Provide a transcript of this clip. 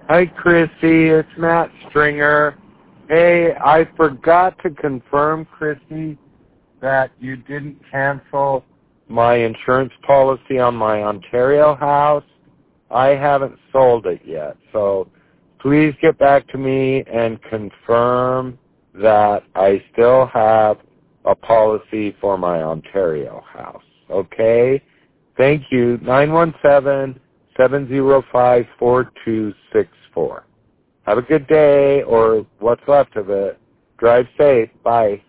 Hi, Chrissy. It's Matt Stringer. Hey, I forgot to confirm, Chrissy, that you didn't cancel my insurance policy on my Ontario house. I haven't sold it yet, so please get back to me and confirm that I still have a policy for my Ontario house, okay? Thank you. 917-705-4264. Have a good day, or what's left of it. Drive safe. Bye.